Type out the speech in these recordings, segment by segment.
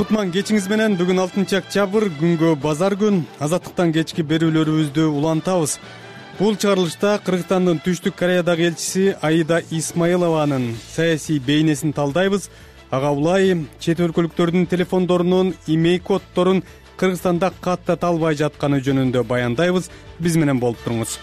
Кутман кечиңиз менен. Бүгүн 6-октябрь, күнгө базар күн. Азаттыктан кечки берүүлөрүбүздү улантабыз. Бул чыгарылышта Кыргызстандын Түштүк Кореядагы элчиси Аида Исмаилованын саясий бейнесин талдайбыз. Ага улай чет өлкөлүктөрдүн телефондорунун имей коддорун Кыргызстанда каттата албай жатканы жөнүндө баяндайбыз. Биз менен болуп туруңуз.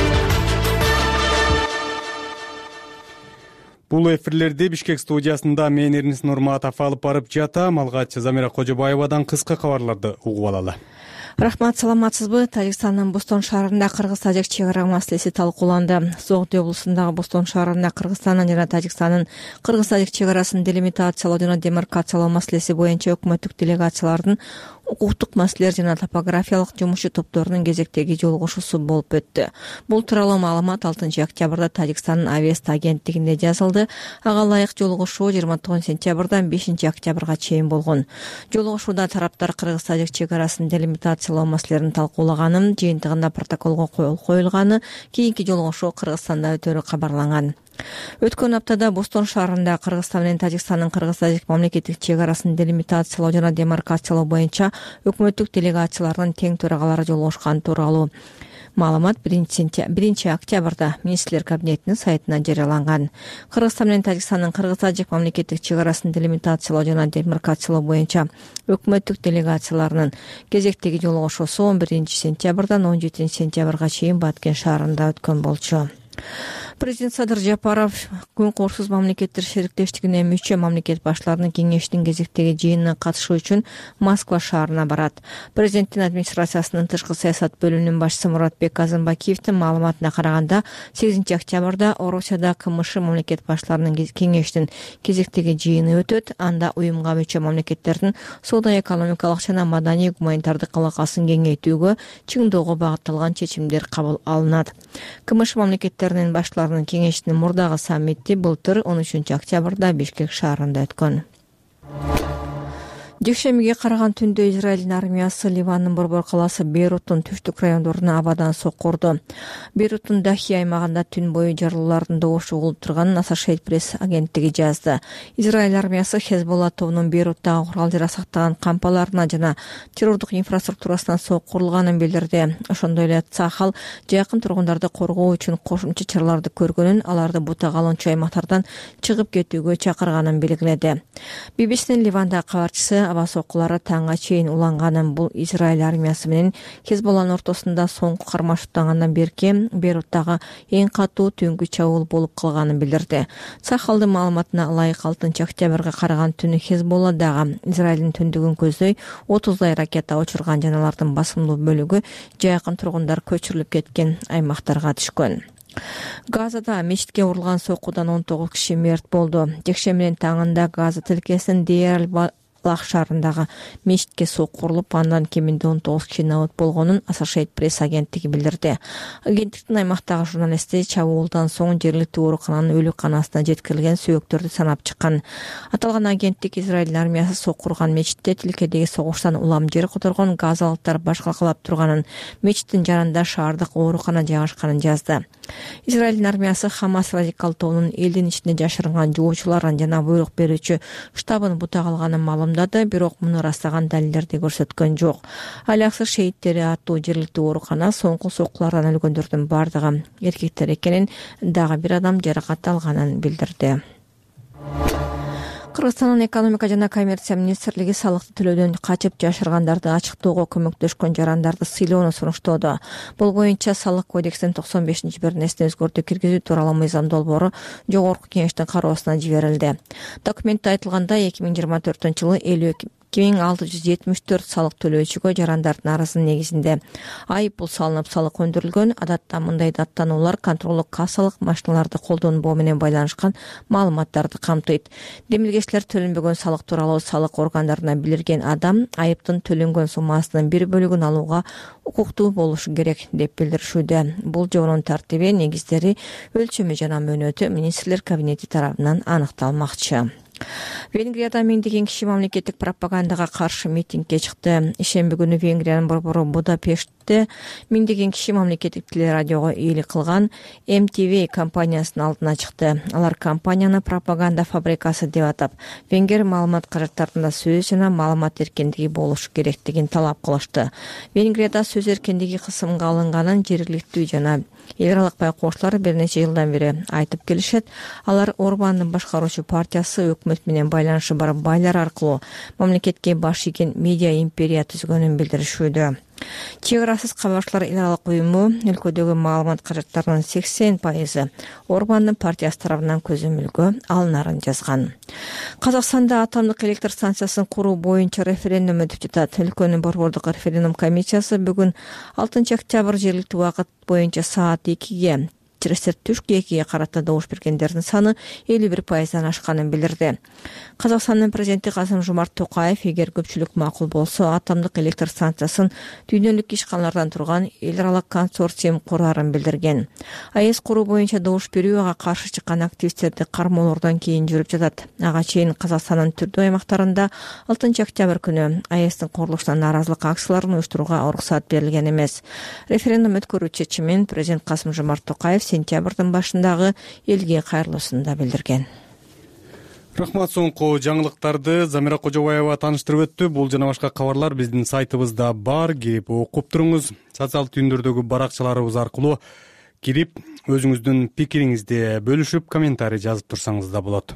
Бул эфирлерди Бишкек студиясында мен Эрнис Нурматов алып барып жатам. Алгач Замира Кожобаевадан кыска кабарларды угуп алалы. Рахмат, саламатсызбы? Тажикстандын Бостон шаарында Кыргыз-Тажик чек ара маселеси талкууланды. Согди облусундагы Бостон шаарында Кыргызстандын жана Тажикстандын Кыргыз-Тажик чек арасын делимитациялоо жана демаркациялоо маселеси боюнча өкмөттүк делегациялардын укуктук маселелер жана топографиялык жумушчу топторунун кезектеги жолугушуусу болуп өттү. Бул тууралуу маалымат 6-октябрда Тажикстандын Авиаст агенттигинде жазылды. Ага ылайык жолугушуу 29-сентябрдан 5-октябрга чейин болгон. Жолугушууда тараптар Кыргыз-Тажик чек арасын делимитациялоо маселелерин талкуулаганын, жыйынтыгында протоколго кол коюлганы, кийинки жолугушуу Кыргызстанда өтөрү кабарланган. Өткөн аптада Бостон шаарында Кыргызстан менен Тажикстандын Кыргыз-Тажик мамлекеттик чек арасын делимитациялоо жана демаркациялоо боюнча өкмөттүк делегациялардын тең төрагалары жолугушкан тууралуу маалымат 1-октябрда министрлер кабинетинин сайтына жарыяланган. Кыргызстан менен Тажикстандын Кыргыз-Тажик мамлекеттик чек арасын делимитациялоо жана демаркациялоо боюнча өкмөттүк делегацияларынын кезектеги жолугушуусу 11-сентябрдан 17-сентябрга чейин Баткен шаарында өткөн болчу. Президент Садыр Жапаров Күн Коорсуз мамлекеттер шериктештигине мүчө мамлекет башларынын кеңешинин кезектеги жыйынына катышуу үчүн Москва шаарына барат. Президенттин администрациясынын тышкы саясат бөлүмүнүн башчысы Муратбек Казымбакиевдин маалыматына караганда 8-октябрда Орусияда КМШ мамлекет башларынын кеңешинин кезектеги жыйыны өтөт. Анда уюмга мүчө мамлекеттердин соода-экономикалык жана маданий-гуманитардык алакасын кеңейтүүгө чыңдоого багытталган чечимдер кабыл алынат. КМШ мамлекеттеринин башларынын кеңешинин мурдагы саммити былтыр 13-октябрда Бишкек шаарында өткөн. Жекшембиге караган түндө Израилдин армиясы Ливандын борбор калаасы Бейруттун түштүк райондоруна абадан соккурду. Бейруттун Дахи аймагында түн бою жарылуулардын добушу угулуп турганын Associated Press агенттиги жазды. Израиль армиясы Хезболла тобунун Бейруттагы курал жарак сактаган кампаларына жана террордук инфраструктурасына соккурулганын билдирди. Ошондой эле Цахал жакын тургундарды коргоо үчүн кошумча чараларды көргөнүн, аларды бута калынчу аймактардан чыгып кетүүгө чакырганын белгиледи. BBC'нин Ливандагы кабарчысы аба соккулары таңга чейин уланганын, бул Израиль армиясы менен Хезболланын ортосунда соңку кармашыктагандан берки Бейруттагы эң катуу түнгү чабуул болуп калганын билдирди. Сахалдын маалыматына ылайык 6-октябрга караган түнү Хезболла дагы Израилдин түндүгүн көздөй 30 ракета учурган, жана алардын басымдуу бөлүгү жакын тургундар көчүрүлүп кеткен аймактарга түшкөн. Газада мечитке урулган соккудан 19 киши мерт болду. Жекшембинин таңында Газа тилкесинин Дейр-аль-Балах шаарындагы мечитке соккурулуп, андан кеминде 19 киши набыт болгонун Associated Press агенттиги билдирди. Агенттиктин аймактагы журналисти чабуулдан соң жергиликтүү оорукананын өлүкканасына жеткирилген сөөктөрдү санап чыккан. Аталган агенттик Израиль армиясы соккурган мечитте тилкедеги согуштан улам жер которгон газалыктар баш калкалап турганын, мечиттин жанында шаардык оорукана жайгашканын жазды. Израиль армиясы Хамас радикал тобунун элдин ичинде жашырынган жоочуларын жана буйрук берүүчү штабын бута калганын маалымдады, бирок муну ырастаган далилдерди көрсөткөн жок. Аляксы шейиттери аттуу жергиликтүү оорукана соңку соккулардан өлгөндөрдүн бардыгы эркектер экенин, дагы бир адам жаракат алганын билдирди. Кыргызстандын экономика жана коммерция министрлиги салыкты төлөөдөн качып жашыргандарды ачыктоого көмөктөшкөн жарандарды сыйлоону сунуштоодо. Бул боюнча салык кодексинин 95-бернесине өзгөртүү киргизүү тууралуу мыйзам долбоору жогорку кеңештин кароосуна жиберилди. Документте айтылгандай, 2024-жылы 2674 салык төлөөчүгө жарандардын арызынын негизинде айыппул салынып, салык өндүрүлгөн. Адатта мындай даттануулар контролдук кассалык машиналарды колдонбоо менен байланышкан маалыматтарды камтыйт. Демилгечлер төлөнбөгөн салык тууралуу салык органдарына билдирген адам айыптын төлөнгөн суммасынын бир бөлүгүн алууга укуктуу болушу керек деп билдиришүүдө. Бул жобонун тартиби, негиздери, өлчөмү жана мөөнөтү министрлер кабинети тарабынан аныкталмакчы. Венгрияда миңдеген киши мамлекеттик пропагандага каршы митингге чыкты. Ишемби күнү Венгриянын борбору Будапештте миңдеген киши мамлекеттик телерадиого ыйлык кылган MTV компаниясынын алдына чыкты. Алар компанияны пропаганда фабрикасы деп атап, венгер маалымат каражаттарында сөз жана маалымат эркиндиги болушу керектигин талап кылышты. Венгрияда сөз эркиндиги кысымга алынганын жергиликтүү жана эл аралык байкоочулар бир нече жылдан бери айтып келишет. Алар Орбандын башкаруучу партиясы өкмөт менен байланышы бар байлар аркылуу мамлекетке баш ийген медиа империя түзгөнүн билдиришүүдө. Чек арасыз кабарчылар эл аралык уюму өлкөдөгү маалымат каражаттарынын 80% Орбандын партиясы тарабынан көзөмөлгө алынарын жазган. Казакстанда атомдук электр станциясын куруу боюнча референдум өтүп жатат. Өлкөнүн борбордук референдум комиссиясы бүгүн 6 октябрь жергиликтүү убакыт боюнча саат 2-ге түшкү 2-ге карата добуш бергендердин саны 51%дан ашканын билдирди. Казакстандын президенти Касым-Жомарт Токаев эгер көпчүлүк макул болсо, атомдук электр станциясын дүйнөлүк ишканалардан турган эл аралык консорциум курарын билдирген. АЭС куруу боюнча добуш берүү ага каршы чыккан активисттерди кармоолордон кийин жүрүп жатат. Ага чейин Казакстандын түрдүү аймактарында 6 октябрь күнү АЭСтин курулушуна нааразылык акцияларын уюштурууга уруксат берилген эмес. Референдум өткөрүү чечимин президент Касым-Жомарт Токаев сентябрдын башындагы элге кайрылуусунда билдирген. Рахмат, соңку жаңылыктарды Замира Кожобаева тааныштырып өттү. Бул жана башка кабарлар биздин сайтыбызда бар. Кирип окуп туруңуз. Социалдык түйүндөрдөгү баракчаларыбыз аркылуу кирип өзүңүздүн пикириңизди бөлүшүп, комментарий жазып турсаңыз да болот.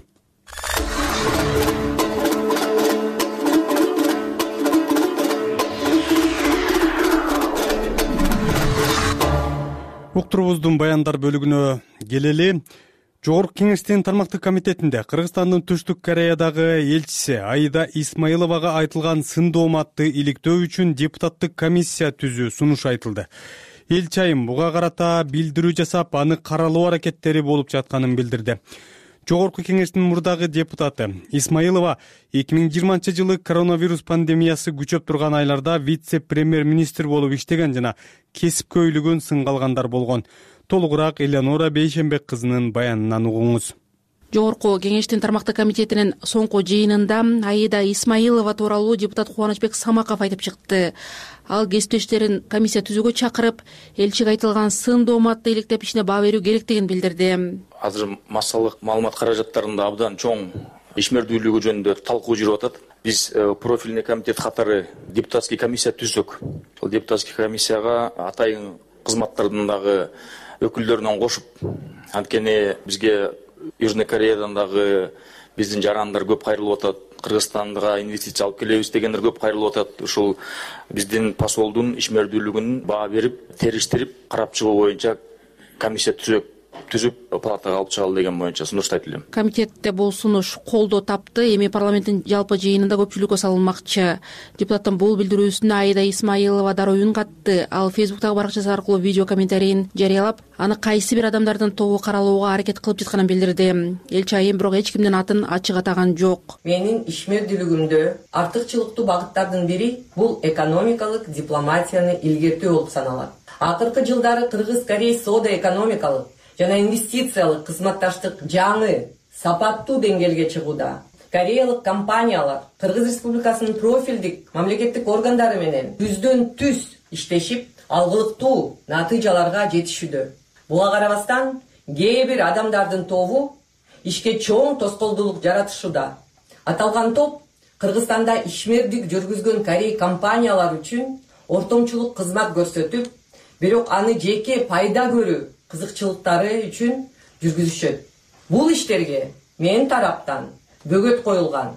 Уктурубуздун баяндар бөлүгүнө келели. Жогорку кеңештин тармактык комитетинде Кыргызстандын Түштүк Кореядагы элчиси Аида Исмаиловага айтылган сын дооматты иликтөө үчүн депутаттык комиссия түзүү сунуш айтылды. Элчи айым буга карата билдирүү жасап, аны каралоо аракеттери болуп жатканын билдирди. Жогорку кеңештин мурдагы депутаты Исмаилова 2020-жылы коронавирус пандемиясы күчөп турган айларда вице-премьер-министр болуп иштеген жана кесипкөйлүгүн сынга алгандар болгон. Толугураак Элеонора Бейшенбек кызынын баянынан угуңуз. Жогорку кеңештин тармактык комитетинин соңку жыйынында Аида Исмаилова тууралуу депутат Кубанычбек Самаков айтып чыкты. Ал кесиптештерин комиссия түзүүгө чакырып, элчиге айтылган сын дооматты иликтеп ишине баа берүү керектигин билдирди. Азыр массалык маалымат каражаттарында абдан чоң ишмердүүлүгү жөнүндө талкуу жүрүп атат. Биз профильный комитет катары депутатский комиссия түздүк. Ошол депутатский комиссияга атайын кызматтардын дагы өкүлдөрүнөн кошуп, анткени бизге Южный Кореядан дагы биздин жарандар көп кайрылып атат. Кыргызстанга инвестиция алып келебиз дегендер көп кайрылып атат. Ушул биздин посолдун ишмердүүлүгүн баа берип, териштирип, карап чыгуу боюнча комиссия түзүп, палатага алып чыгалы деген боюнча сунуш айтылды. Комитетте бул сунуш колдоо тапты. Эми парламенттин жалпы жыйынында көпчүлүккө салынмакчы. Депутаттын бул билдирүүсүнө Аида Исмаилова дароо үн катты. Ал Фейсбуктагы баракчасы аркылуу видео комментарийин жарыялап, аны кайсы бир адамдардын тобу каралууга аракет кылып жатканын билдирди. Элчи айым бирок эч кимдин атын ачык атаган жок. Менин ишмердүүлүгүмдө артыкчылыктуу багыттардын бири бул экономикалык дипломатияны илгертүү болуп саналат. Акыркы жылдары Кыргыз-Корей соода-экономикалык жана инвестициялык кызматташтык жаңы сапаттуу деңгээлге чыгууда. Кореялык компаниялар Кыргыз Республикасынын профилдик мамлекеттик органдары менен түздөн-түз иштешип, алгылыктуу натыйжаларга жетишүүдө. Буга карабастан, кээ бир адамдардын тобу ишке чоң тоскоолдуулук жаратышууда. Аталган топ Кыргызстанда ишмердик жүргүзгөн Корей компаниялар үчүн ортомчулук кызмат көрсөтүп, бирок аны жеке пайда көрүү кызыкчылыктары үчүн жүргүзүшөт. Бул иштерге менин тараптан бөгөт коюлган.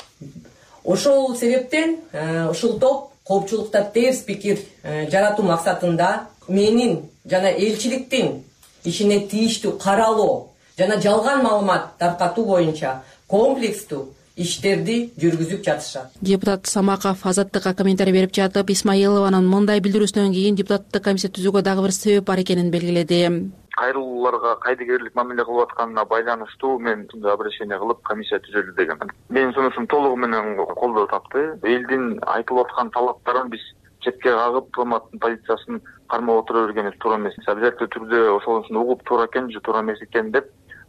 Ошол себептен ушул топ коопчулукта терс пикир жаратуу максатында менин жана элчиликтин ишине тийиштүү каралоо жана жалган маалымат таркатуу боюнча комплекстүү иштерди жүргүзүп жатышат. Депутат Самаков Азаттыкка комментарий берип жатып, Исмаилованын мындай билдирүүсүнөн кийин депутаттык комиссия түзүүгө дагы бир себеп бар экенин белгиледи. Кайрылууларга кайдыгерлик мамиле кылып атканына байланыштуу мен мындай обращение кылып комиссия түзөлдү деген. Менин сунушум толугу менен колдоо тапты. Элдин айтылып аткан талаптарын биз четке кагып, дипломаттын позициясын кармап отура бергенибиз туура эмес. Обязательный түрдө ошонусун угуп туура экен же туура эмес экен деп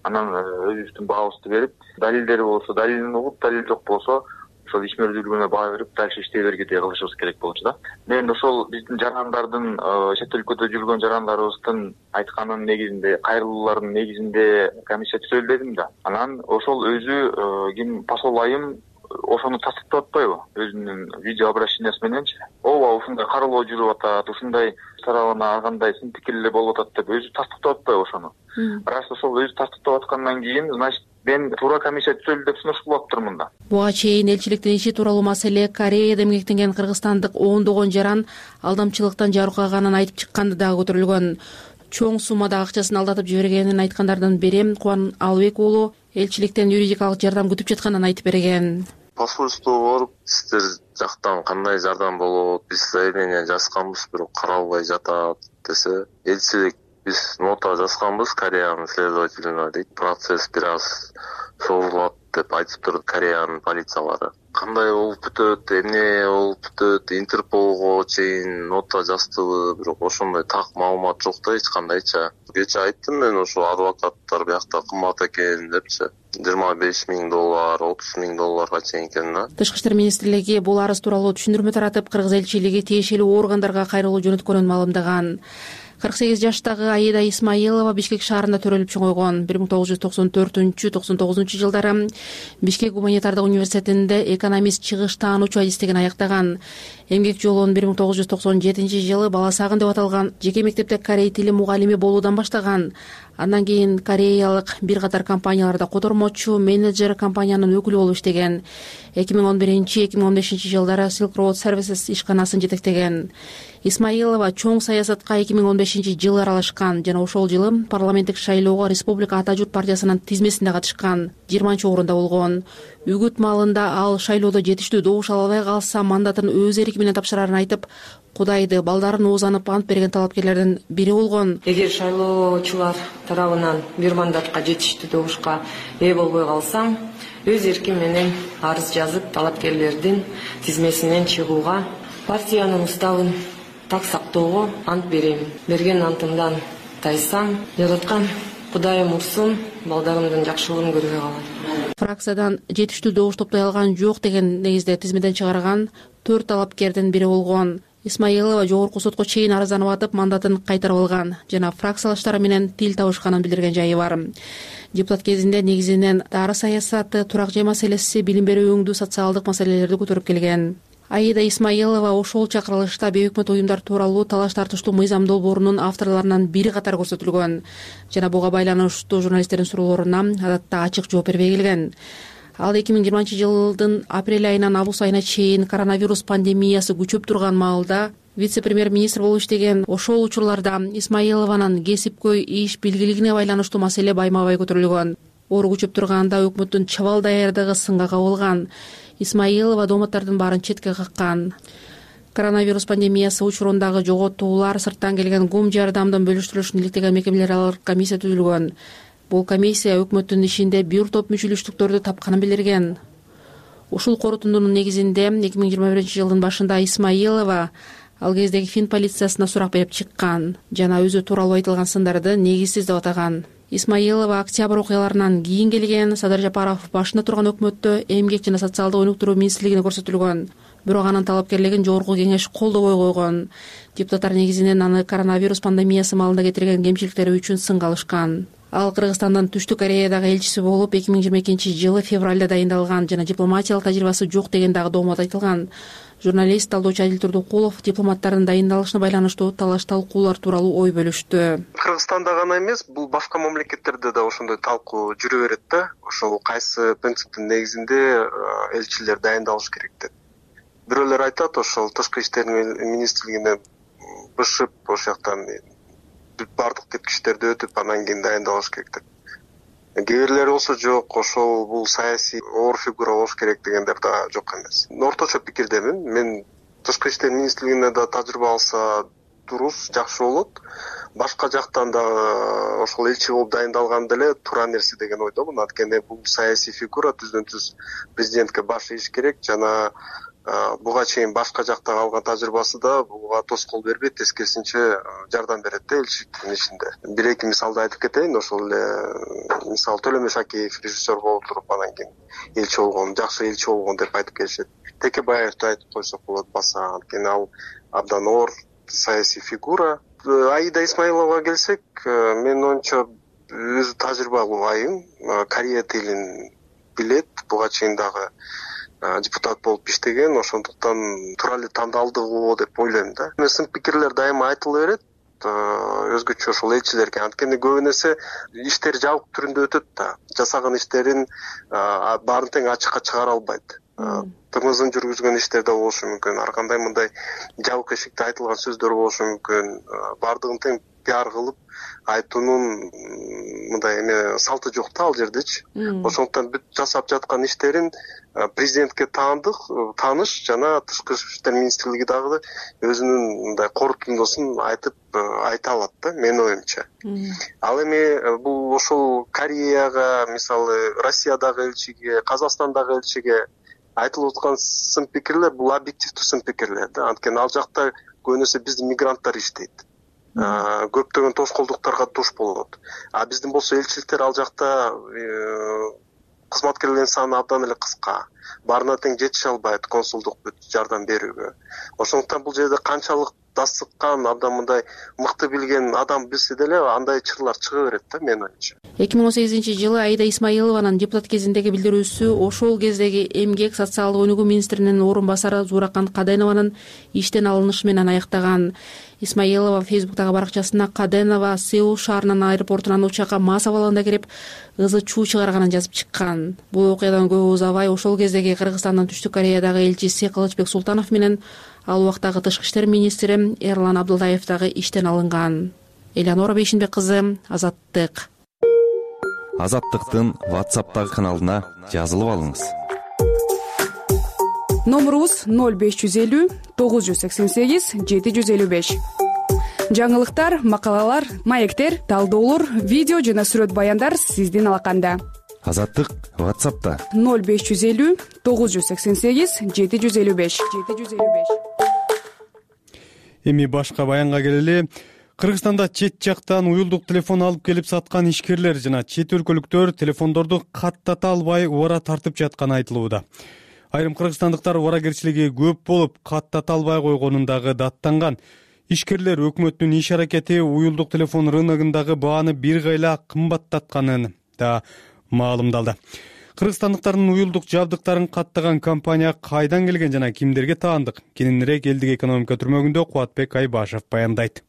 анан өзүбүздүн баабызды берип, далилдери болсо далилин угуп, далил жок болсо ошол ишмердүүлүгүнө баа берип, дальше иштей бергидей кылышыбыз керек болчу да. Мен ошол биздин жарандардын, чет өлкөдө жүргөн жарандарыбыздын айтканын негизинде, кайрылуулардын негизинде комиссия түзөлү дедим да. Анан ошол өзү ким посол айым ошону тастыктап атпайбы өзүнүн видео обращениясы мененчи? Ооба, ушундай каралоо жүрүп атат, ушундай тарабына ар кандай сын пикирлер болуп атат деп өзү тастыктап атпайбы ошону? Раз ошол өзү тастыктап аткандан кийин, значит, мен туура комиссия түзөлдү деп сунуш кылып атыптырмын да. Буга чейин элчиликтин иши тууралуу маселе Кореяда эмгектенген кыргызстандык ондогон жаран алдамчылыктан жарыкаганын айтып чыкканды дагы көтөрүлгөн. Чоң суммада акчасын алдатып жибергенин айткандардын бири Кубан Албек уулу элчиликтен юридикалык жардам күтүп жатканын айтып берген. Посольствого барып, сиздер жактан кандай жардам болот, биз заявление жазганбыз, бирок каралбай жатат десе, элчилик биз нота жазганбыз Кореянын следователине дейт, процесс бир аз созулат деп айтыптыр Кореянын полициялары. Кандай болуп бүтөт, эмне болуп бүтөт, Интерполго чейин нота жаздыбы, бирок ошондой так маалымат жок да эч кандайча. Кече айттым мен, ошо адвокаттар биякта кымбат экен депчи. $25,000, $30,000 чейин экен да. Тышкы иштер министрлиги бул арыз тууралуу түшүндүрмө таратып, кыргыз элчилиги тиешелүү органдарга кайрылуу жөнөткөнүн маалымдаган. 48 жаштагы Аида Исмаилова Бишкек шаарында төрөлүп чоңойгон. 1994-99 жылдары Бишкек гуманитардык университетинде экономист, чыгыш таануучу адистигин аяктаган. Эмгек жолун 1997 жылы Баласагын деп аталган жеке мектепте корей тили мугалими болуудан баштаган. Андан кийин кореялык бир катар компанияларда котормочу, менеджер, компаниянын өкүлү болуп иштеген. 2011-2015 жылдары Silk Road Services ишканасын жетектеген. Исмаилова чоң саясатка 2015 жылы аралашкан жана ошол жылы парламенттик шайлоого Республика Ата журт партиясынын тизмесинде катышкан, 20-орунда болгон. Үгүт маалында ал шайлоодо жетиштүү добуш ала албай калса мандатын өз эрки менен тапшырарын айтып, Кудайды, балдарын оозанып ант берген талапкерлердин бири болгон. Эгер шайлоочулар тарабынан бир мандатка жетиштүү добушка ээ болбой калсам, өз эрким менен арыз жазып, талапкерлердин тизмесинен чыгууга, партиянын уставын так сактоого ант берем. Берген антымдан тайсам, жараткан Кудайым урсун, балдарымдын жакшылыгын көрбөй калат. Фракциядан жетиштүү добуш топтой алган жок деген негизде тизмеден чыгарган 4 талапкердин бири болгон. Исмаилова жогорку сотко чейин арызданып атып, мандатын кайтарып алган жана фракциялаштары менен тил табышканын билдирген жайы бар. Депутат кезинде негизинен дары саясаты, турак жай маселеси, билим берүү өңдүү социалдык маселелерди көтөрүп келген. Аида Исмаилова ошол чакырылышта бейөкмөт уюмдар тууралуу талаш тартыштуу мыйзам долбоорунун авторлорунан бири катары көрсөтүлгөн жана буга байланыштуу журналисттердин суроолоруна адатта ачык жооп бербей келген. Ал 2020 жылдын апрель айынан август айына чейин коронавирус пандемиясы күчөп турган маалда вице-премьер-министр болуп иштеген. Ошол учурларда Исмаилованын кесипкөй иш билгилигине байланыштуу маселе байма-бай көтөрүлгөн. Оору күчөп турганда өкмөттүн чабал даярдыгы сынга кабылган. Исмаилова дооматтардын баарын четке каккан. Коронавирус пандемиясы учурундагы жоготуулар, сырттан келген гум жардамдын бөлүштүрүлүшүн иликтеген мекемелер аралык комиссия түзүлгөн. Бул комиссия өкмөттүн ишинде бир топ мүчөлүштүктөрдү тапканын билдирген. Ушул корутундунун негизинде 2021 жылдын башында Исмаилова ал кездеги Фин полициясына сурак берип чыккан жана өзү тууралуу айтылган сындарды негизсиз деп атаган. Исмаилова октябрь окуяларынан кийин келген. Садыр Жапаров башында турган өкмөттө эмгек жана социалдык өнүктүрүү министрлигине көрсөтүлгөн. Бирок анын талапкерлигин жогорку кеңеш колдобой койгон. Депутаттар негизинен аны коронавирус пандемиясы маалында кетирген кемчиликтери үчүн сынга алышкан. Ал Кыргызстандын Түштүк Кореядагы элчиси болуп 2022 жылы февралда дайындалган жана дипломатиялык тажрыйбасы жок деген дагы доомат айтылган. Журналист, талдоочу Адил Турдукулов дипломаттардын дайындалышына байланыштуу талаш талкуулар тууралуу ой бөлүштү. Кыргызстанда гана эмес, бул башка мамлекеттерде да ошондой талкуу жүрө берет да. Ошол кайсы принциптин негизинде элчилер дайындалыш керек деп. Бирөөлөр айтат, ошол тышкы иштер министрлигине бышып, ошол жактан бардык кеткичтерди өтүп, анан кийин дайындалыш керек деп. Кээ бирлери болсо жок, ошол бул саясий оор фигура болуш керек дегендер да жок эмес. Орточо пикирдемин. Мен тышкы иштер министрлигине да тажрыйба алса дурус, жакшы болот. Башка жактан да ошол элчи болуп дайындалган деле туура нерсе деген ойдомун. Анткени бул саясий фигура түздөн-түз президентке баш ийиш керек жана буга чейин башка жакта алган тажрыйбасы да буга тоскоол бербейт, тескерисинче жардам берет да элчиликтин ишинде. Бир эки мисалды айтып кетейин. Ошол эле мисалы Төлөмөш Шакеев режиссер болуп туруп анан кийин элчи болгон, жакшы элчи болгон деп айтып келишет. Текебаевди айтып койсок болот баса, анткени ал абдан оор саясий фигура. Аида Исмаиловага келсек, менин оюмча өзү тажрыйбалуу айым, Корея тилин билет, буга чейин дагы депутат болуп иштеген, ошондуктан туура эле тандалдыгы деп ойлойм да. Сын пикирлер дайыма айтыла берет, өзгөчө ошол элчилерге, анткени көбү нерсе иштер жабык түрүндө өтөт да. Жасаган иштерин баарын тең ачыкка чыгара албайт. Тымызын жүргүзгөн иштер да болушу мүмкүн, ар кандай мындай жабык эшикте айтылган сөздөр болушу мүмкүн. Баардыгын тең пиар кылып айтуунун мындай эме салты жок да ал жердечи. Ошондуктан бүт жасап жаткан иштерин президентке тааныш жана Тышкы иштер министрлиги дагы өзүнүн мындай корутундусун айта алат да, менин оюмча. Ал эми бул ошол Кореяга, мисалы Россиядагы элчиге, Казакстандагы элчиге айтылып аткан сын пикирлер бул объективдүү сын пикирлер да. Анткени ал жакта көбүнесе биздин мигранттар иштейт. Көптөгөн тоскоолдуктарга туш болот. Биздин болсо элчиликтер ал жакта кызматкерлердин саны абдан эле кыска. Баарына тең жетише албайт консулдук жардам берүүгө. Ошондуктан бул жерде канчалык дасыккан, абдан мындай мыкты билген адам билсе деле андай чырлар чыга берет да, менин оюмча. 2018-жылы Аида Исмаилованын депутат кезиндеги билдирүүсү ошол кездеги эмгек социалдык өнүгүү министринин орун басары Зууракан Каденованын иштен алынышы менен аяктаган. Исмаилова Фейсбуктагы баракчасына Каденова Сеул шаарынын аэропортунан учакка мас абалында кирип ызы чуу чыгарганын жазып чыккан. Бул окуядан көп узабай ошол кездеги Кыргызстандын Түштүк Кореядагы элчиси Кылычбек Султанов менен ал убактагы Тышкы иштер министри Эрлан Абдылдаев дагы иштен алынган. Элеонора Бейшинбек кызы, Азаттык. Азаттыктын WhatsApp'тагы каналына жазылып алыңыз. Номерубуз 0550 988 755. Жаңылыктар, макалалар, маектер, талдоолор, видео жана сүрөт баяндар сиздин алаканда. Азаттык WhatsApp'та 0550 988 755. Эми башка баянга келели. Кыргызстанда чет жактан уюлдук телефон алып келип саткан ишкерлер жана чет өлкөлүктөр телефондорду каттата албай убара тартып жатканы айтылууда. Айрым кыргызстандыктар убаракерчилиги көп болуп, каттата албай койгонун дагы даттанган. Ишкерлер өкмөттүн иш аракети уюлдук телефон рыногундагы бааны бир кайла кымбаттатканын да маалымдалды. Кыргызстандыктардын уюлдук жабдыктарын каттаган компания кайдан келген жана кимдерге таандык? Кененирээк элдик экономика түрмөгүндө Кубатбек Айбашев баяндайт.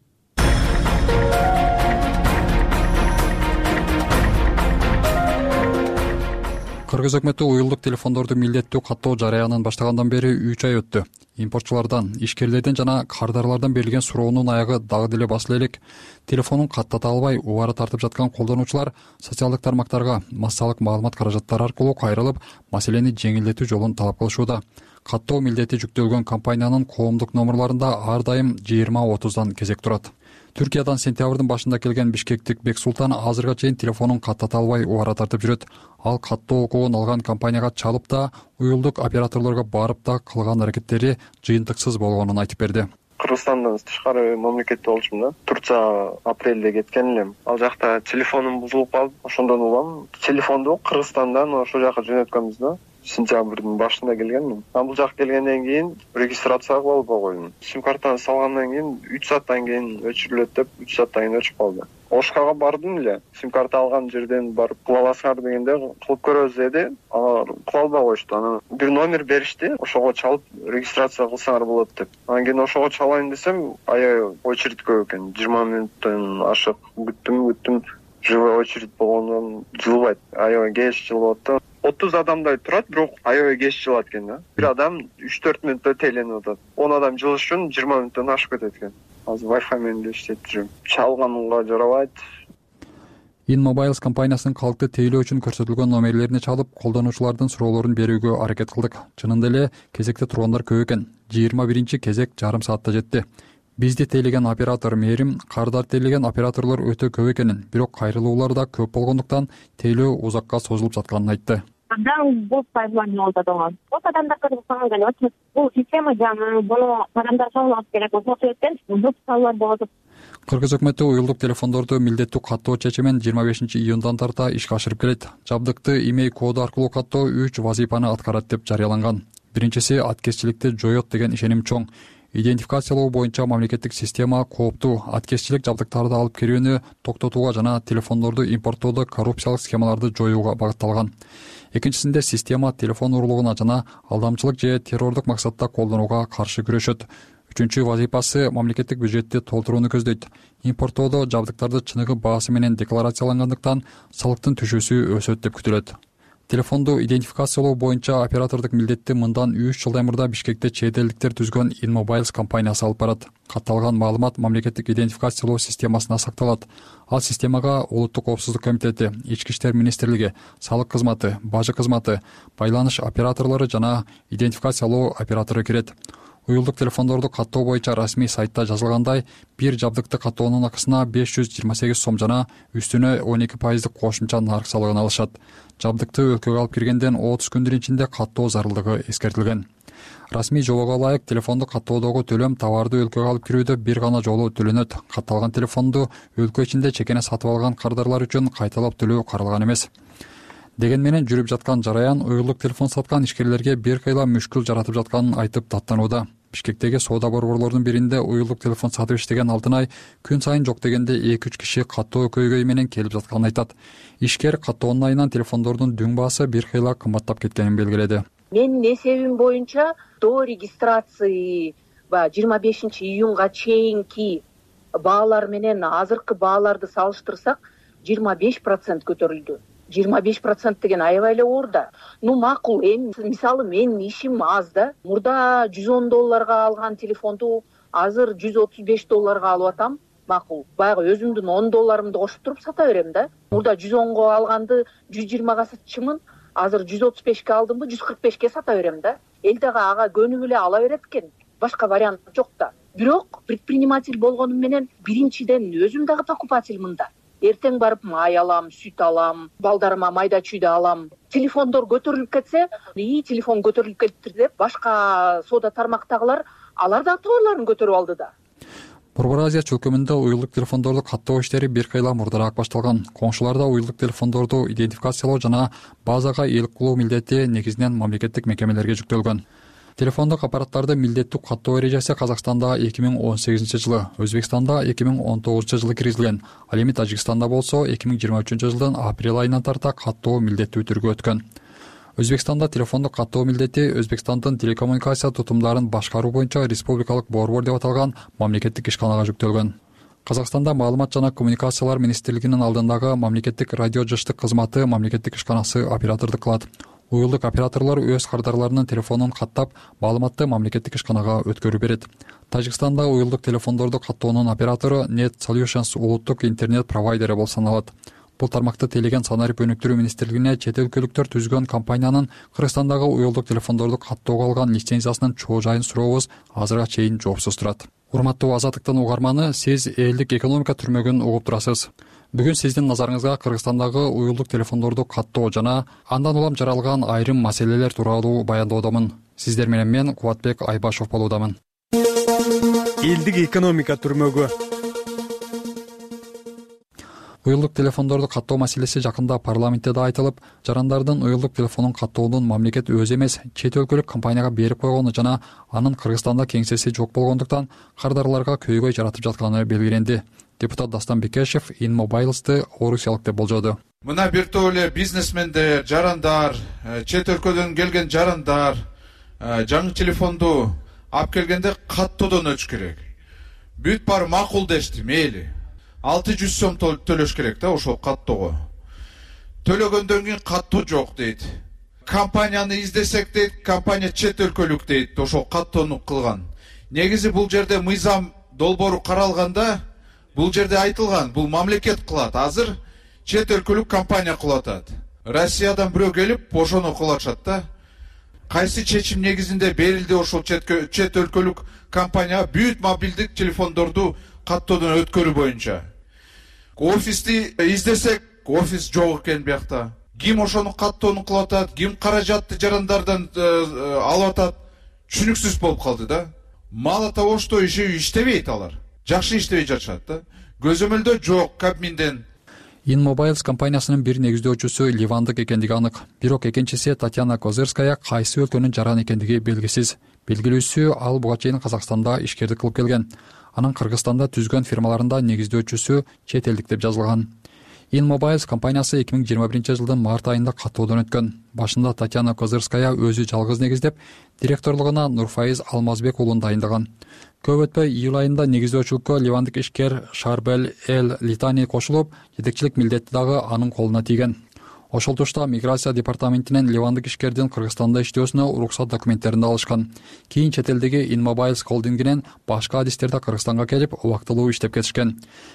Кыргыз өкмөтү уюлдук телефондорду милдеттүү каттоо жараянын баштагандан бери 3 ай өттү. Импортчулардан, ишкерлерден жана кардарлардан берилген суроонун аягы дагы деле басыла элек. Телефонун каттата албай убара тартып жаткан колдонуучулар социалдык тармактарга массалык маалымат каражаттары аркылуу кайрылып, маселени жеңилдетүү жолун талап кылышууда. Каттоо милдети жүктөлгөн компаниянын коомдук номерларында ар дайым 20-30дан кезек турат. Түркиядан сентябрдын башында келген бишкектик Бексултан азырга чейин телефонун каттата албай убара тартып жүрөт. Ал каттоо окуун алган компанияга чалып да, уюлдук операторлорго барып да кылган аракеттери жыйынтыксыз болгонун айтып берди. Кыргызстандан тышкары мамлекетте болчумун да. Турция апрелде кеткен элем. Ал жакта телефонум бузулуп калып, ошондон улам телефонду Кыргызстандан ошол жака жөнөткөнбүз да. Сентябрдын башында келгенмин. Бул жакка келгенден кийин регистрация кылып албай койдум. Сим картаны салгандан кийин 3 сааттан кийин өчүрүлөт деп 3 сааттан кийин өчүп калды. Ошкага бардым эле. Сим карта алган жерден барып кыла аласыңар дегенде кылып көрөбүз деди. Алар кыла албай коюшту. Анан бир номер беришти. Ошого чалып регистрация кылсаңар болот деп. Анан кийин ошого чалайын десем, аябай очередь көп экен. 20 мүнөттөн ашык күттүм. Живой очередь болгондон жылбайт. Аябай кеч жылып атты. 30 адамдай турат, бирок аябай кеч жылат экен да. Бир адам 3-4 мүнөттө тейленип атат. 10 адам жылыш үчүн 20 мүнөттөн ашып кетет экен. Азыр Wi-Fi менен эле иштеп жүрөм. Чалганга жарабайт. InMobiles компаниясынын калкты тейлөө үчүн көрсөтүлгөн номерлерине чалып, колдонуучулардын суроолорун берүүгө аракет кылдык. Чынында эле кезекте тургандар көп экен. 21 кезек жарым саатта жетти. Бизди тейлеген оператор Мээрим, кардар тейлеген операторлор өтө көп экенин, бирок кайрылуулар да көп болгондуктан тейлөө узакка созулуп жатканын айтты. абдан бул пайдалануу болуп атат. Вот адамдар кыргызстанга келип атат. Бул система жаңы буну адамдар кабыл алып келет. Ошол себептен допускалар болуп атат. Кыргыз өкмөтү уюлдук телефондорду милдеттүү каттоо чечимин 25-июндан тарта ишке ашырып келет. Жабдыкты имей коду аркылуу каттоо 3 вазифаны аткарат деп жарыяланган. Биринчиси аткезчиликти жоет деген ишеним чоң. Идентификациялоо боюнча мамлекеттик система кооптуу аткезчилик жабдыктарды алып кирүүнү токтотууга жана телефондорду импорттоодо коррупциялык схемаларды жоюуга багытталган. Экинчисинде система телефон урлугуна жана алдамчылык же террордук максатта колдонууга каршы күрөшөт. Үчүнчү вазифасы мамлекеттик бюджетти толтурууну көздөйт. Импорттоодо жабдыктарды чыныгы баасы менен декларациялангандыктан салыктын түшүүсү өсөт деп күтүлөт. Телефонду идентификациялоо боюнча оператордук милдетти мындан 3 жылдай мурда Бишкекте чет элдиктер түзгөн InMobiles компаниясы алып барат. Катталган маалымат мамлекеттик идентификациялоо системасына сакталат. Ал системага Улуттук коопсуздук комитети, Ички иштер министрлиги, салык кызматы, бажы кызматы, байланыш операторлору жана идентификациялоо оператору кирет. Уюлдук телефондорду каттоо боюнча расмий сайтта жазылгандай, бир жабдыкты каттоонун акысына 528 сом жана үстүнө 12% кошумча нарк салыгын алышат. Жабдыкты өлкөгө алып киргенден 30 күндүн ичинде каттоо зарылдыгы эскертилген. Расмий жобого ылайык телефонду каттоодогу төлөм товарды өлкөгө алып кирүүдө бир гана жолу төлөнөт. Катталган телефонду өлкө ичинде чекене сатып алган кардарлар үчүн кайталап төлөө каралган эмес. Деген менен жүрүп жаткан жараян уюлдук телефон саткан ишкерлерге бир кыйла мүшкүл жаратып жатканын айтып даттанууда. Бишкектеги соода борборлордун биринде уюлдук телефон сатып иштеген Алтынай күн сайын жок дегенде 2-3 киши каттоо көйгөй менен келип жатканын айтат. Ишкер каттоонун айынан телефондордун дүң баасы бир кыйла кымбаттап кеткенин белгиледи. Менин эсебим боюнча до регистрации 25-июнга чейинки баалар менен азыркы бааларды салыштырсак 25% көтөрүлдү. 25% деген аябай эле оор да. Макул, эми мисалы менин ишим аз да. Мурда $110 алган телефонду азыр $135 алып атам. Макул. Баягы өзүмдүн $10 кошуп туруп сата берем да. Мурда 110 алганды 120 сатчымын. Азыр 135 алдымбы 145 сата берем да. Эл дагы ага көнүп эле ала берет экен. Башка вариант жок да. Бирок предприниматель болгонум менен биринчиден өзүм дагы покупательмын да. Эртең барып май алам, сүт алам, балдарыма майда чүйдө алам. Телефондор көтөрүлүп кетсе, телефон көтөрүлүп кетти деп башка соода тармактагылар алар да товарларын көтөрүп алды да. Борбор Азия чөлкөмүндө уюлдук телефондорду каттоо иштери бир кыйла мурдараак башталган. Коңшуларда уюлдук телефондорду идентификациялоо жана базага ээлик кылуу милдети негизинен мамлекеттик мекемелерге жүктөлгөн. Телефондук аппараттарды милдеттүү каттоо эрежеси Казакстанда 2018-жылы, Өзбекстанда 2019-жылы киргизилген. Ал эми Тажикстанда болсо 2023-жылдын апрель айынан тарта каттоо милдеттүү түргө өткөн. Өзбекстанда телефондук каттоо милдети Өзбекстандын телекоммуникация тутумдарын башкаруу боюнча республикалык борбор деп аталган мамлекеттик ишканага жүктөлгөн. Казакстанда маалымат жана коммуникациялар министрлигинин алдындагы мамлекеттик радио жыштык кызматы мамлекеттик ишканасы оператордук кылат. Уюлдук операторлор өз кардарларынын телефонун каттап, маалыматты мамлекеттик ишканага өткөрүп берет. Тажикстанда уюлдук телефондорду каттоонун оператору Net Solutions улуттук интернет провайдери болуп саналат. Бул тармакты тейлеген санарип өнүктүрүү министрлигине чет өлкөлүктөр түзгөн компаниянын Кыргызстандагы уюлдук телефондорду каттоого алган лицензиясынын чоо жайын сурообуз азырга чейин жоопсуз турат. Урматтуу Азаттыктын угарманы, сиз элдик экономика түрмөгүн угуп турасыз. Бүгүн сиздин назарыңызга Кыргызстандагы уюлдук телефондорду каттоо жана андан улам жаралган айрым маселелер тууралуу баянdoодомун. Сиздер менен мен Кубатбек Айбашов болуудамын. Элдик экономика түрмөгү. Уюлдук телефондорду каттоо маселеси жакында парламентте да айтылып, жарандардын уюлдук телефонун каттоонун мамлекет өзү эмес, чет өлкөлүк компанияга берип койгону жана анын Кыргызстанда кеңсеси жок болгондуктан кардарларга көйгөй жаратып жатканы белгиленди. Депутат Дастан Бекешев InMobiles'ты орусиялык деп болжоду. Мына бир топ эле бизнесмендер, жарандар, чет өлкөдөн келген жарандар жаңы телефонду алып келгенде каттоодон өтүш керек. Бүт бар макул дешти, мейли. 600 сом төлөш керек да ошол каттоого. Төлөгөндөн кийин каттоо жок дейт. Компанияны издесек дейт, компания чет өлкөлүк дейт, ошол каттоону кылган. Негизи бул жерде мыйзам долбоору каралганда, бул жерде айтылган, бул мамлекет кылат. Азыр чет өлкөлүк компания кылып атат. Россиядан бирөө келип, ошону кылышат да. Кайсы чечим негизинде берилди ошол чет өлкөлүк компания бүт мобилдик телефондорду каттоодон өткөрүү боюнча. Офисти издесек, офис жок экен биякта. ким ошону каттоону кылып атат, ким каражатты жарандардан алып атат, түшүнүксүз болуп калды да. Мало того, что еще иштебейт алар. Жакшы иштебей жатышат да. Көзөмөлдө жок Кабминден. InMobiles компаниясынын бир негиздөөчүсү ливандык экендиги анык. Бирок экинчиси Татьяна Козырская кайсы өлкөнүн жараны экендиги белгисиз. Белгилүүсү ал буга чейин Казакстанда ишкердик кылып келген. Анын Кыргызстанда түзгөн фирмаларында негиздөөчүсү чет элдик деп жазылган. InMobiles компаниясы 2021 жылдын март айында каттоодон өткөн. Башында Татьяна Козырская өзү жалгыз негиздеп, директорлугуна Нурфайыз Алмазбек уулун дайындаган. Көп өтпөй июль айында негиздөөчүлүккө ливандык ишкер Шарбел Эл Литани кошулуп, жетекчилик милдети дагы анын колуна тийген. Ошол тушта миграция департаментинен ливандык ишкердин Кыргызстанда иштөөсүнө уруксат документтерин алышкан. Кийин чет элдеги InMobiles холдингинен башка адистерде Кыргызстанга келип, убактылуу иштеп кетишкен.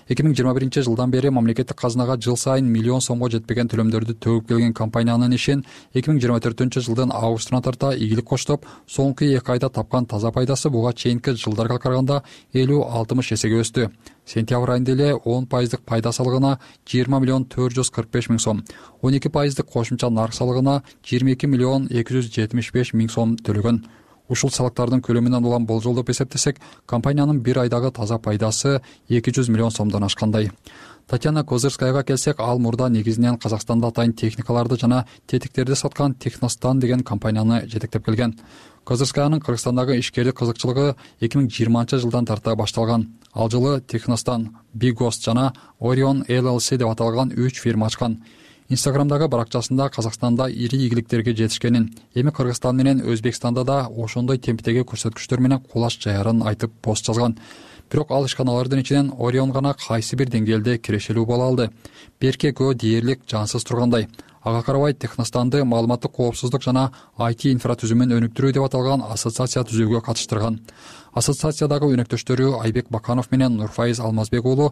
2021 жылдан бери мамлекеттик казынага жыл сайын миллион сомго жетпеген төлөмдөрдү төгүп келген компаниянын ишин 2024 жылдын августуна тарта ийгилик коштоп, соңку 2 айда тапкан таза пайдасы буга чейинки жылдарга караганда 50-60 эсеге өстү. Сентябрь айында эле 10% пайда салыгына 20 миллион 445 миң сом, 12% кошумча нарк салыгына 22 миллион 275 миң сом төлөгөн. Ушул салыктардын көлөмүнөн улам болжолдоп эсептесек, компаниянын бир айдагы таза пайдасы 200 миллион сомдон ашкандай. Татьяна Козырскаяга келсек, ал мурда негизинен Казакстанда атайын техникаларды жана тетиктерди саткан Техностан деген компанияны жетектеп келген. Козырскаянын Кыргызстандагы ишкердик кызыкчылыгы 2020 жылдан тарта башталган. Ал жылы Техностан, Bighost жана Orion LLC деп аталган 3 фирма ачкан. Инстаграмдагы баракчасында Казакстанда ири ийгиликтерге жетишкенин, эми Кыргызстан менен Өзбекстанда да ошондой темптеги көрсөткүчтөр менен кулаш жаярын айтып пост жазган. Бирок ал ишканалардын ичинен Orion гана кайсы бир деңгээлде кирешелүү боло алды. Берке көө дээрлик жансыз тургандай. Ага карабай Техностанды маалыматтык коопсуздук жана IT инфратүзүмүн өнүктүрүү деп аталган ассоциация түзүүгө катыштырган. Ассоциациядагы өнөктөштөрү Айбек Баканов менен Нурфайыз Алмазбек уулу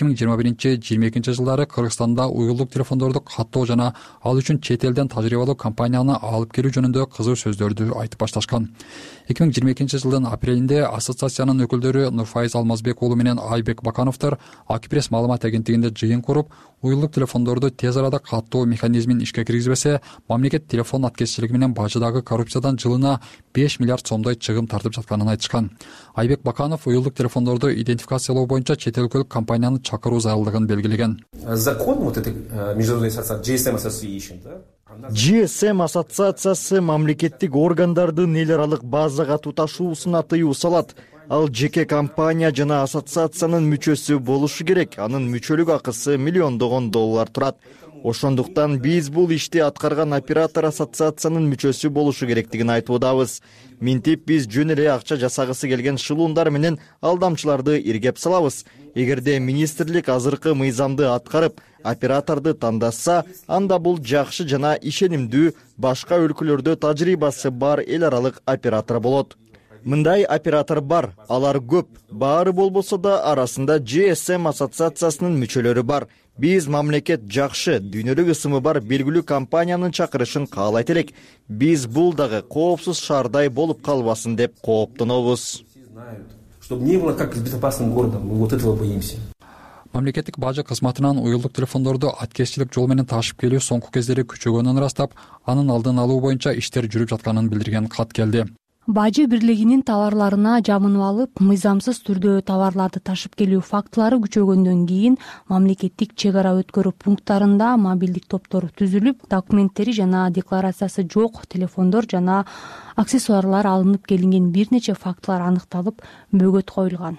2021-22 жылдары Кыргызстанда уюлдук телефондорду каттоо жана ал үчүн чет элден тажрыйбалуу компанияны алып келүү жөнүндө кызуу сөздөрдү айтып башташкан. 2022 жылдын апрелинде ассоциациянын өкүлдөрү Нурфайыз Алмазбек уулу менен Айбек Бакановдор Акипресс маалымат агенттигинде жыйын куруп, уюлдук телефондорду тез арада каттоо механизмин ишке киргизбесе, мамлекет телефон аткезчилиги менен бажыдагы коррупциядан жылына 5 миллиард сомдой чыгым тартып жатканын айтышкан. Айбек Баканов уюлдук телефондорду идентификациялоо боюнча чет өлкөлүк компанияны чакыруу зарылдыгын белгилеген. Закон вот этой международной ассоциации GSM Association, да? GSM ассоциациясы мамлекеттик органдардын эл аралык базага туташуусуна тыюу салат. Ал жеке компания жана ассоциациянын мүчөсү болушу керек. Анын мүчөлүк акысы миллиондогон доллар турат. Ошондуктан биз бул ишти аткарган оператор ассоциациянын мүчөсү болушу керектигин айтып атабыз. Минтип биз жөн эле акча жасагысы келген шылуундар менен алдамчыларды иргеп салабыз. Эгерде министрлик азыркы мыйзамды аткарып, операторду тандаса, анда бул жакшы жана ишенимдүү башка өлкөлөрдө тажрыйбасы бар эл аралык оператор болот. Мындай оператор бар, алар көп. Баары болбосо да арасында GSM ассоциациясынын мүчөлөрү бар. Биз мамлекет жакшы, дүйнөлүк ысымы бар белгилүү компаниянын чакырышын каалайт элек. Биз бул дагы коопсуз шаардай болуп калбасын деп кооптонобуз. Чтобы не было как с безопасным городом, мы вот этого боимся. Мамлекеттик бажы кызматынан уюлдук телефондорду аткезчилик жол менен ташып келүү соңку кездери күчөгөнүн ырастап, анын алдын алуу боюнча иштер жүрүп жатканын билдирген кат келди. Бажы бирлигинин товарларына жабынып алып, мыйзамсыз түрдө товарларды ташып келүү фактылары күчөгөндөн кийин мамлекеттик чек ара өткөрүү пункттарында мобилдик топтор түзүлүп, документтери жана декларациясы жок телефондор жана аксессуарлар алынып келинген бир нече фактылар аныкталып, бөгөт коюлган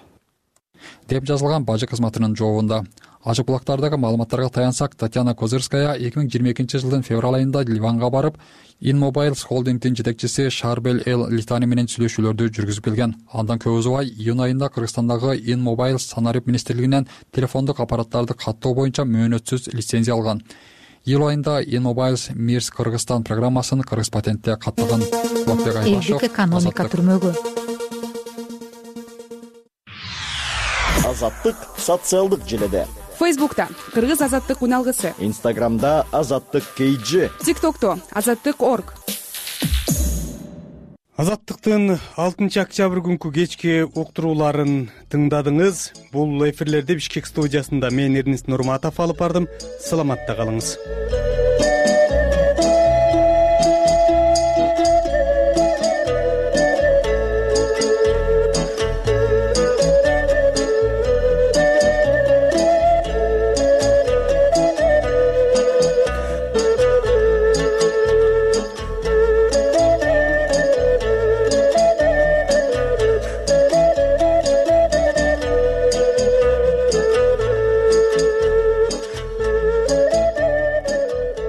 деп жазылган бажы кызматынын жообунда. Ачык булактардагы маалыматтарга таянсак, Татьяна Козырская 2022 жылдын февраль айында Ливанга барып, InMobiles холдингдин жетекчиси Шарбел Эл Литани менен сүйлөшүүлөрдү жүргүзүп келген. Андан көп узбай июнь айында Кыргызстандагы InMobiles санарип министрлигинен телефондук аппараттарды каттоо боюнча мөөнөтсүз лицензия алган. Июль айында InMobiles Мирс Кыргызстан программасын кыргыз патентте каттаган. Элдик экономика түрмөгү. Азаттык социалдык желеде. Фейсбукта Кыргыз азаттык уналгысы. Инстаграмда Азаттык KG. ТикТокто Азаттык.org. Азаттыктын 6 октябрь күнкү кечки уктурууларын тыңдадыңыз. Бул эфирлерди Бишкек студиясында мен Эрнест Нурматов алып бардым. Саламатта калыңыз.